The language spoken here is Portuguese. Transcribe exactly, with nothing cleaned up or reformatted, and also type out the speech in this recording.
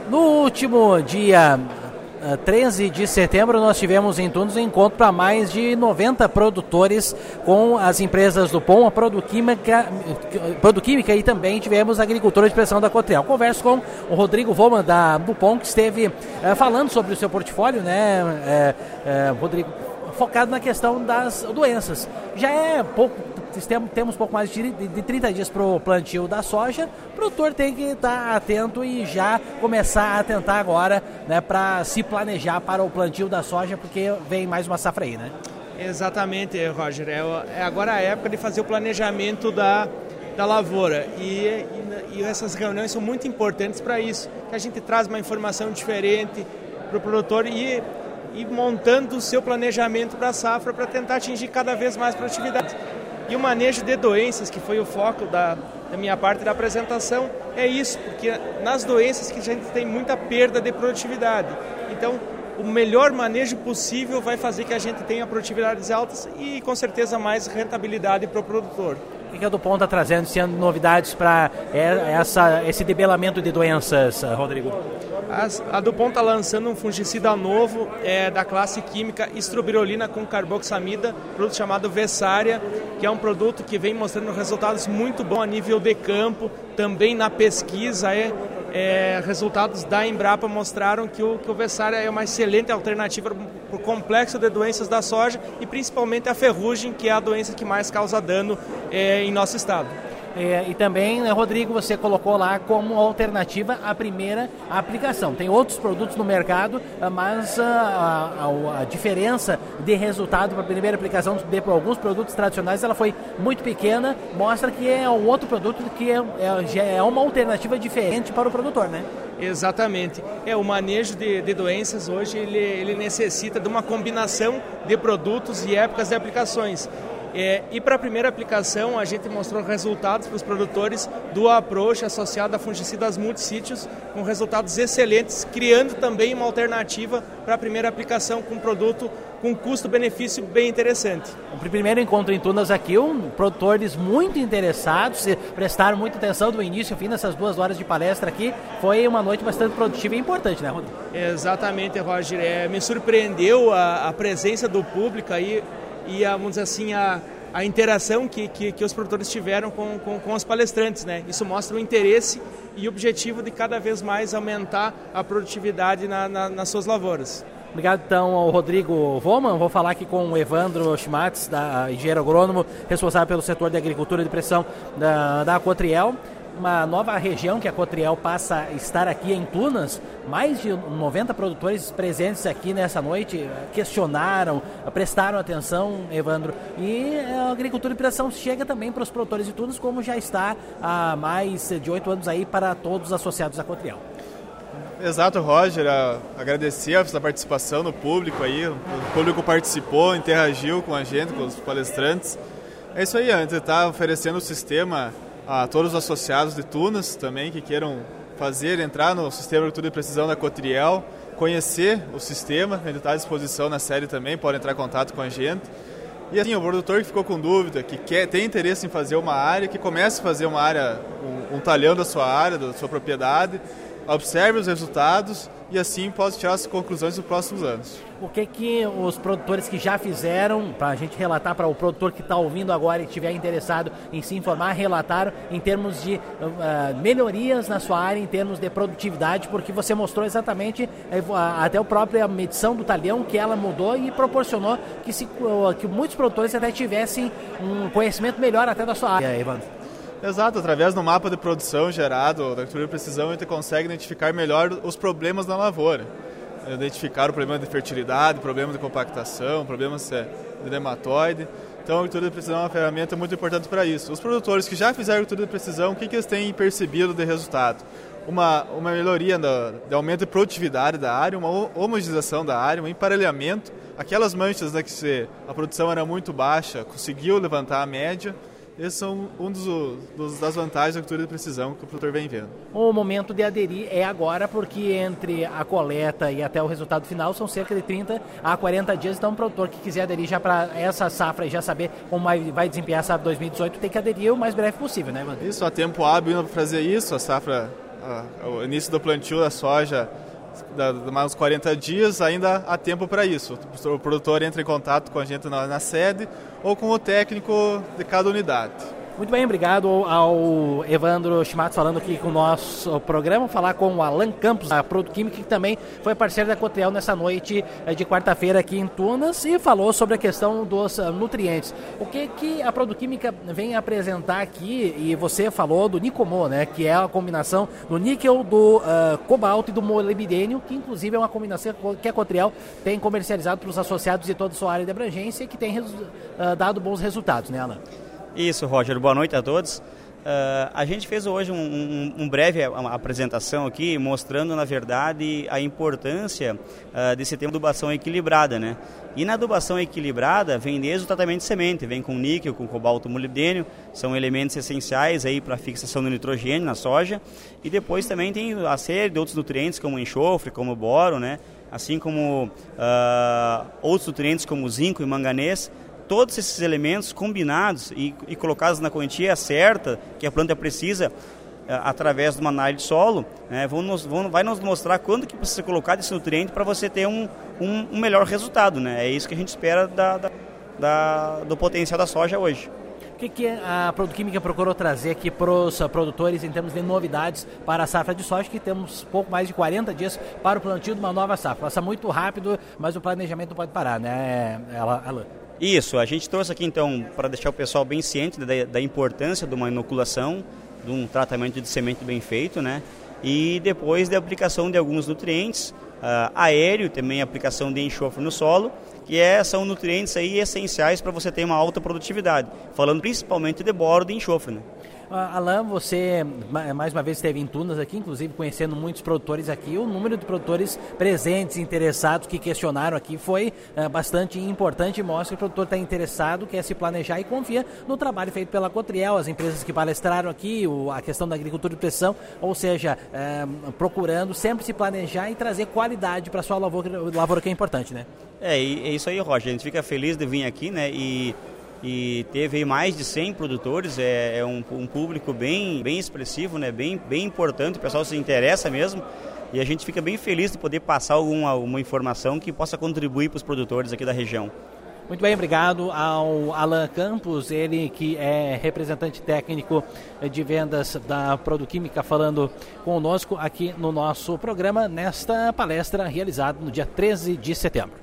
No último dia uh, treze de setembro, nós tivemos em Tunos um encontro para mais de noventa produtores com as empresas do P O M, a Produquímica, Produquímica e também tivemos a agricultura de pressão da Cotriel. Converso com o Rodrigo Voman da, do P O M, que esteve uh, falando sobre o seu portfólio, né, uh, uh, Rodrigo, focado na questão das doenças. Já é pouco... Temos pouco mais de trinta dias para o plantio da soja. O produtor tem que estar atento e já começar a atentar agora, né, para se planejar para o plantio da soja, porque vem mais uma safra aí, né? Exatamente, Roger. É agora a época de fazer o planejamento da, da lavoura. E, e, e essas reuniões são muito importantes para isso, que a gente traz uma informação diferente para o produtor e, e montando o seu planejamento para a safra para tentar atingir cada vez mais produtividade. E o manejo de doenças, que foi o foco da, da minha parte da apresentação, é isso, porque nas doenças que a gente tem muita perda de produtividade. Então, o melhor manejo possível vai fazer que a gente tenha produtividades altas e, com certeza, mais rentabilidade para o produtor. O que a Dupont está trazendo, sendo novidades para essa, esse debelamento de doenças, Rodrigo? As, a Dupont está lançando um fungicida novo é, da classe química estrobilolina com carboxamida, produto chamado Vessária, que é um produto que vem mostrando resultados muito bons a nível de campo, também na pesquisa. É, é, resultados da Embrapa mostraram que o, que o Vessária é uma excelente alternativa para o complexo de doenças da soja e principalmente a ferrugem, que é a doença que mais causa dano é, em nosso estado. É, e também, né, Rodrigo, você colocou lá como alternativa a primeira aplicação. Tem outros produtos no mercado, mas a, a, a diferença de resultado para a primeira aplicação de para alguns produtos tradicionais ela foi muito pequena, mostra que é um outro produto que é, é, já é uma alternativa diferente para o produtor, né? Exatamente. É, o manejo de, de doenças hoje ele, ele necessita de uma combinação de produtos e épocas de aplicações. É, e para a primeira aplicação, a gente mostrou resultados para os produtores do approach associado a fungicidas multissítios, com resultados excelentes, criando também uma alternativa para a primeira aplicação com um produto com custo-benefício bem interessante. O primeiro encontro em Tunas aqui, um, produtores muito interessados, prestaram muita atenção do início ao fim dessas duas horas de palestra aqui. Foi uma noite bastante produtiva e importante, né, Rodrigo? Exatamente, Roger. É, me surpreendeu a, a presença do público aí, e a, vamos dizer assim, a, a interação que, que, que os produtores tiveram com, com, com os palestrantes, né? Isso mostra o interesse e o objetivo de cada vez mais aumentar a produtividade na, na, nas suas lavouras. Obrigado então ao Rodrigo Voman. Vou falar aqui com o Evandro Schmatz, da engenheiro agrônomo, responsável pelo setor de agricultura de pressão da, da Cotriel. Uma nova região que a Cotriel passa a estar aqui em Tunas. Mais de noventa produtores presentes aqui nessa noite questionaram, prestaram atenção, Evandro. E a agricultura de pressão chega também para os produtores de Tunas, como já está há mais de oito anos aí para todos os associados à Cotriel. Exato, Roger. Agradecer a participação do público aí. O público participou, interagiu com a gente, com os palestrantes. É isso aí, a gente está oferecendo o sistema a todos os associados de Tunas também que queiram fazer, entrar no sistema de agricultura de precisão da Cotriel, conhecer o sistema, a gente está à disposição na série também, pode entrar em contato com a gente. E assim, o produtor que ficou com dúvida, que quer, tem interesse em fazer uma área, que comece a fazer uma área, um, um talhão da sua área, da sua propriedade, observe os resultados e assim pode tirar as conclusões dos próximos anos. O que que os produtores que já fizeram, para a gente relatar para o produtor que está ouvindo agora e estiver interessado em se informar, relataram em termos de uh, melhorias na sua área, em termos de produtividade, porque você mostrou exatamente uh, até a própria medição do talhão que ela mudou e proporcionou que, se, uh, que muitos produtores até tivessem um conhecimento melhor até da sua área, Evandro. Exato, através do mapa de produção gerado da agricultura de precisão, a gente consegue identificar melhor os problemas na lavoura. Identificar o problema de fertilidade, problema de compactação, problemas de nematóide. Então a agricultura de precisão é uma ferramenta muito importante para isso. Os produtores que já fizeram agricultura de precisão, o que, que eles têm percebido de resultado? Uma, uma melhoria no, de aumento de produtividade da área, uma homogeneização da área, um emparelhamento. Aquelas manchas, né, que se, a produção era muito baixa, conseguiu levantar a média. Esses são um dos, dos, das vantagens da agricultura de precisão que o produtor vem vendo. O momento de aderir é agora, porque entre a coleta e até o resultado final são cerca de trinta a quarenta dias. Então o produtor que quiser aderir já para essa safra e já saber como vai, vai desempenhar a safra dois mil e dezoito tem que aderir o mais breve possível, né, Evandro? Isso, há tempo hábil para fazer isso. A safra a, o início do plantio da soja, da, da mais uns quarenta dias, ainda há tempo para isso. O produtor entra em contato com a gente na, na sede ou com o técnico de cada unidade. Muito bem, obrigado ao Evandro Schmatz falando aqui com o nosso programa, falar com o Alan Campos, da Produquímica, que também foi parceiro da Cotriel nessa noite de quarta-feira aqui em Tunas e falou sobre a questão dos nutrientes. O que, que a Produquímica vem apresentar aqui, e você falou do Nicomo, né, que é a combinação do níquel, do uh, cobalto e do molibdênio, que inclusive é uma combinação que a Cotriel tem comercializado para os associados de toda a sua área de abrangência e que tem uh, dado bons resultados, né, Alan? Isso, Roger. Boa noite a todos. Uh, a gente fez hoje um, um, um breve apresentação aqui, mostrando, na verdade, a importância uh, desse tema de adubação equilibrada, né? E na adubação equilibrada vem desde o tratamento de semente, vem com níquel, com cobalto, molibdênio, são elementos essenciais aí para a fixação do nitrogênio na soja. E depois também tem a série de outros nutrientes, como enxofre, como boro, né? Assim como uh, outros nutrientes como zinco e manganês. Todos esses elementos combinados e, e colocados na quantia certa que a planta precisa, através de uma análise de solo, né, vão nos, vão, vai nos mostrar quando que precisa colocar esse nutriente para você ter um, um, um melhor resultado, né? É isso que a gente espera da, da, da, do potencial da soja hoje. O que, que a Produquímica procurou trazer aqui para os produtores em termos de novidades para a safra de soja, que temos pouco mais de quarenta dias para o plantio de uma nova safra? Passa muito rápido, mas o planejamento não pode parar, né, Alan? Isso, a gente trouxe aqui então para deixar o pessoal bem ciente da, da importância de uma inoculação, de um tratamento de semente bem feito, né? E depois da aplicação de alguns nutrientes, uh, aéreo, também a aplicação de enxofre no solo, que é, são nutrientes aí essenciais para você ter uma alta produtividade, falando principalmente de boro e de enxofre, né? Alan, você mais uma vez esteve em Tunas aqui, inclusive conhecendo muitos produtores aqui. O número de produtores presentes, interessados, que questionaram aqui foi uh, bastante importante e mostra que o produtor está interessado, quer se planejar e confia no trabalho feito pela Cotriel, as empresas que palestraram aqui, o, a questão da agricultura de precisão, ou seja, uh, procurando sempre se planejar e trazer qualidade para a sua lavoura, lavoura, que é importante, né? É, é isso aí, Roger. A gente fica feliz de vir aqui, né, e... E teve aí mais de cem produtores, é, é um, um público bem, bem expressivo, né? bem, bem importante, o pessoal se interessa mesmo. E a gente fica bem feliz de poder passar alguma uma informação que possa contribuir para os produtores aqui da região. Muito bem, obrigado ao Alan Campos, ele que é representante técnico de vendas da Produquímica, falando conosco aqui no nosso programa, nesta palestra realizada no dia treze de setembro.